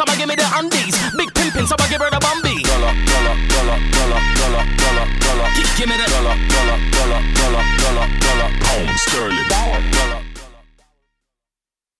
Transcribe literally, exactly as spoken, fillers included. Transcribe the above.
so I give me the undies. Big pimpin', so I give her the